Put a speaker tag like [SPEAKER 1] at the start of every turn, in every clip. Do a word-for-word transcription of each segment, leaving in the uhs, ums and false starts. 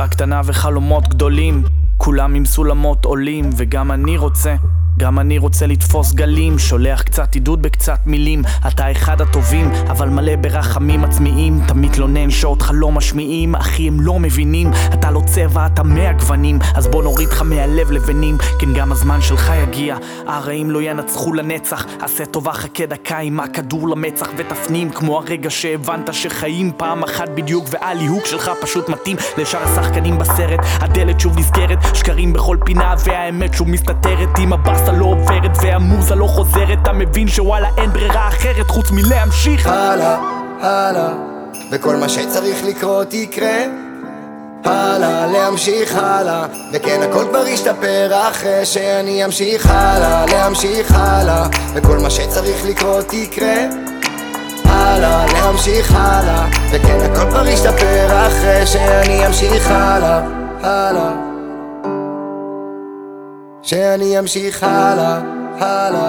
[SPEAKER 1] דירה קטנה וחלומות גדולים, כולם עם סולמות עולים. וגם אני רוצה, גם אני רוצה לתפוס גלים, שולח קצת עידוד בקצת מילים. אתה אחד הטובים, אבל מלא ברחמים עצמיים. אתה מתלונן שאותך לא משמיעים, אחי הם לא מבינים. אתה לא צבע, אתה מאה גוונים, אז בוא נוריד לך מהלב לבנים. כן, גם הזמן שלך יגיע, הרעים לא ינצחו לנצח. עשה טובה, חכה דקה עם הכדור למצח ותפנים, כמו הרגע שהבנת שחיים פעם אחת בדיוק, והליהוק שלך פשוט מתאים לשאר השחקנים בסרט. הדלת שוב נסגרת, שקרים בכל פינה, והאמת שוב מסתתרת. עם הבאסה לא עוברת והמוזה לא חוזרת, אתה מבין שוואלה אין ברירה אחרת חוץ מלהמשיך
[SPEAKER 2] הלאה, הלאה, וכל מה שצריך לקרות יקרה. הלאה, להמשיך הלאה, וכן הכל כבר ישתפר אחרי שאני אמשיך הלאה. להמשיך הלאה, וכל מה שצריך לקרות יקרה. הלאה, להמשיך הלאה, וכן הכל כבר ישתפר אחרי שאני אמשיך הלאה. הלאה, שאני אמשיך הלאה, הלאה.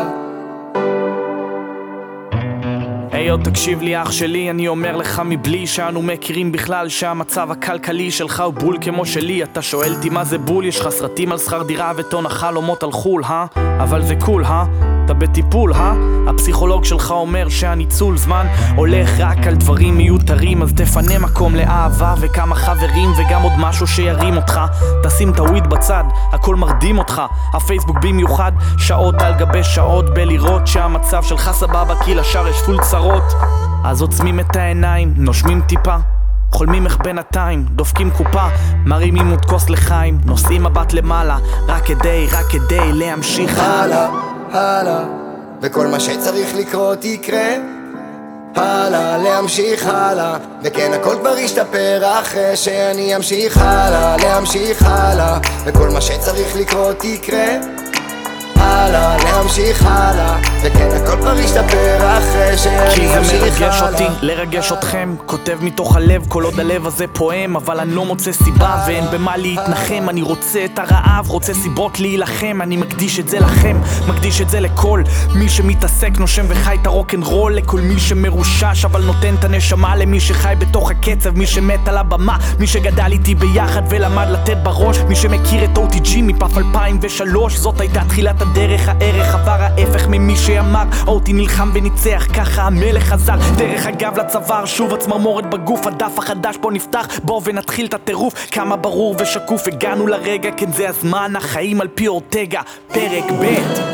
[SPEAKER 1] היו תקשיב לי אח שלי, אני אומר לך מבלי שאנו מכירים בכלל שהמצב הכלכלי שלך הוא בול כמו שלי. אתה שואל אותי מה זה בול, יש לך סרטים על שכר דירה וטון החלומות על חול, אה? אבל זה קול, אה? אתה בטיפול, אה? הפסיכולוג שלך אומר שהניצול זמן הולך רק על דברים מיותרים, אז תפנה מקום לאהבה וכמה חברים וגם עוד משהו שירים אותך. תשים את הוויד בצד, הכל מרדים אותך. הפייסבוק במיוחד, שעות על גבי שעות בלראות שהמצב שלך סבבה כי לשאר יש פול צרות. אז עוצמים את העיניים, נושמים טיפה, חולמים איך בינתיים, דופקים קופה, מרימים עוד כוס לחיים, נושאים מבט למעלה, רק כדי, רק כדי להמשיך
[SPEAKER 2] הלאה, הלאה, וכל מה שצריך לקרות יקרה. הלאה, להמשיך הלאה, וכן הכל כבר ישתפר אחרי שאני אמשיך הלאה. להמשיך הלאה, וכל מה שצריך לקרות יקרה. הלאה, להמשיך הלאה, וכן הכל כבר ישתפר אחרי שאני אמשיך הלאה.
[SPEAKER 1] כי זה מרגש אותי, לרגש אתכם, כותב מתוך הלב כל עוד הלב הזה פועם, אבל אני לא מוצא סיבה ואין במה להתנחם. אני רוצה את הרעב, רוצה סיבות להילחם, אני מקדיש את זה לכם, מקדיש את זה לכל מי שמתעסק, נושם וחי את הרוקנרול, לכל מי שמרושש אבל נותן את הנשמה, למי שחי בתוך הקצב, מי שמת על הבמה, מי שגדל איתי ביחד ולמד לתת בראש, מי שמכיר את או טי ג'י מפף אלפיים ושלוש. זאת הייתה תחילת הדרך, הערך עבר ההפך ממי שאמר אותי נלחם וניצח, ככה המלך חזר דרך הגב לצוואר, שוב הצמרמורת בגוף, הדף החדש פה נפתח, בוא ונתחיל את הטירוף. כמה ברור ושקוף הגענו לרגע, כן זה הזמן, החיים על פי אורטגה, פרק ב'.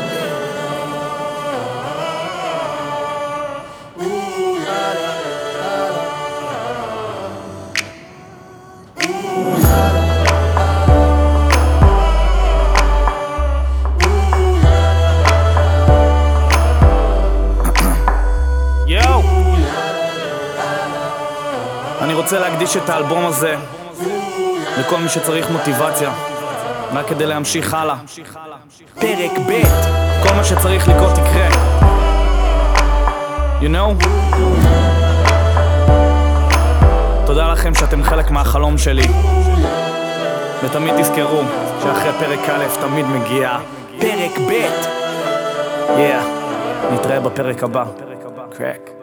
[SPEAKER 1] אני רוצה להקדיש את האלבום הזה לכל מי שצריך מוטיבציה רק כדי להמשיך הלאה. פרק ב', כל מה שצריך לקרות יקרה. You know? תודה לכם שאתם חלק מהחלום שלי, ותמיד תזכרו שאחרי פרק א' תמיד מגיע פרק ב'. Yeah, נתראה בפרק הבא. קרק.